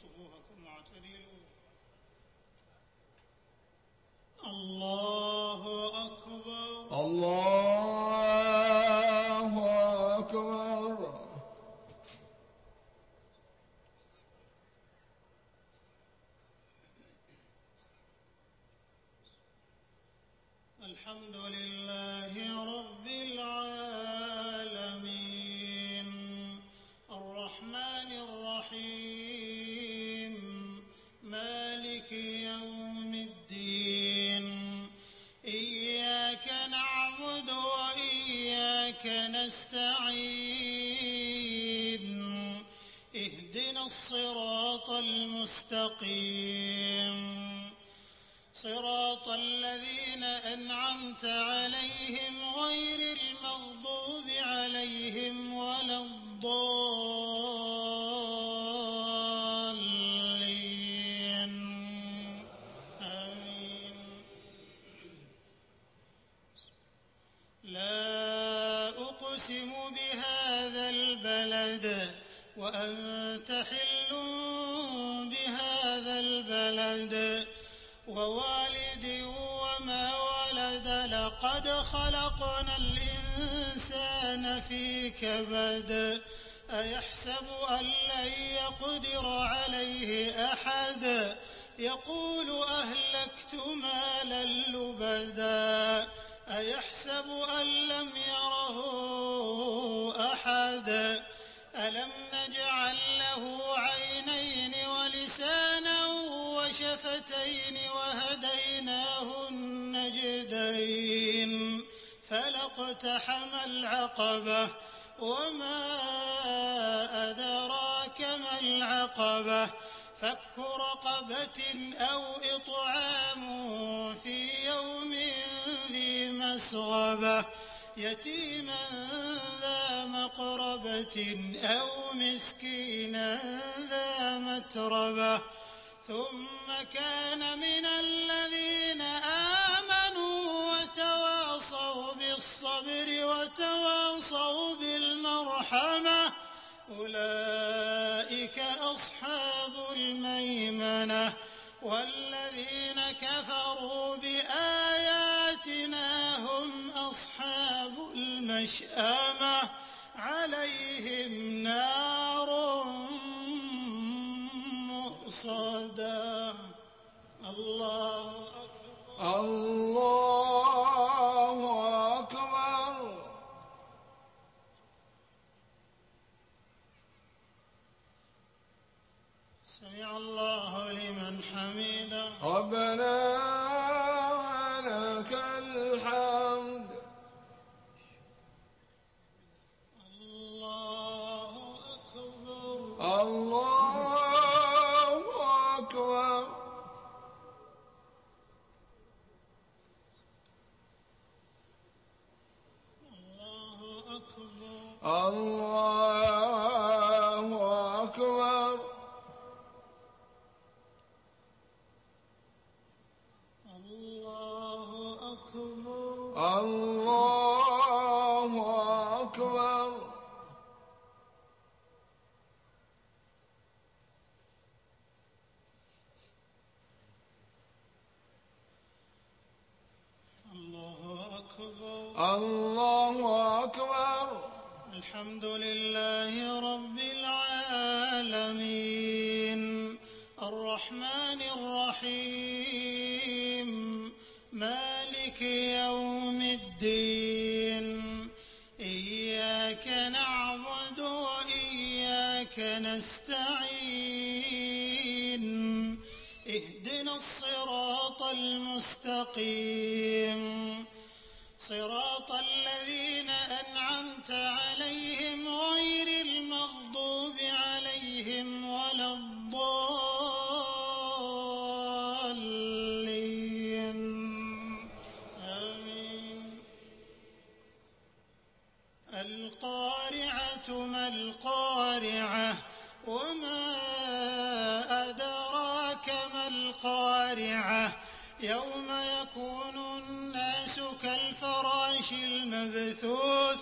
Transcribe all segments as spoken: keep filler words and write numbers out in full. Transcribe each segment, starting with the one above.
صفوفكم واعتدلوا. الله أكبر الله أكبر. الحمد لله رب العالمين الرحمن الرحيم مالك يوم الدين إياك نعبد وإياك نستعين اهدنا الصراط المستقيم صراط الذين أنعمت عليهم غير المغضوب عليهم ولا الضالين آمين. لا أقسم بهذا البلد وأنت حل بهذا البلد ووالد وما ولد لقد خلقنا الإنسان في كبد أيحسب أن لن يقدر عليه أحد يقول أهلكت مالا لبدا أيحسب أن لم يره أحد ألم نجعل له عينين ولسانا وشفتين وهديناه النجدين فلاقتحم العقبة وما أدراك ما العقبة فك رقبة أو إطعام في يوم ذي مسغبة يتيما ذا مقربة أو مسكينا ذا متربة ثم كان من الذين آمنوا وتواصوا بالصبر وتواصوا بالمرحمة أولئك أصحاب الميمنة والذين كفروا بآياتنا هم أصحاب المشأمة عليهم نار مؤصدة. الله أكبر الله أكبر. سمع الله لمن حمده ربنا ولك الحمد. الله أكبر الله أكبر. الله أكبر الله أكبر. الله أكبر الله أكبر. الله أكبر الله أكبر. الحمد لله رب العالمين الرحمن الرحيم مالك يوم الدين إياك نعبد وإياك نستعين اهدنا الصراط المستقيم صراط الذين أنعمت عليهم غير المغضوب عليهم ولا الضالين آمين. القارعة ما القارعة وما أدراك ما القارعة يوم يكون الناس كالفراش المبثوث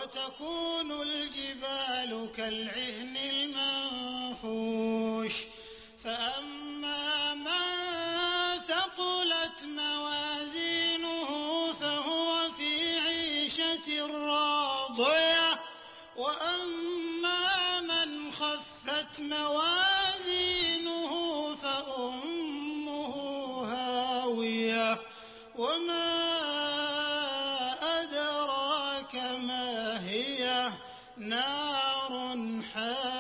وتكون الجبال كالعهن المنفوش فأما من ثقلت موازينه فهو في عيشة راضية وأما من خفت موازينه فأمه هاوية وما أدراك ما هي نار حامية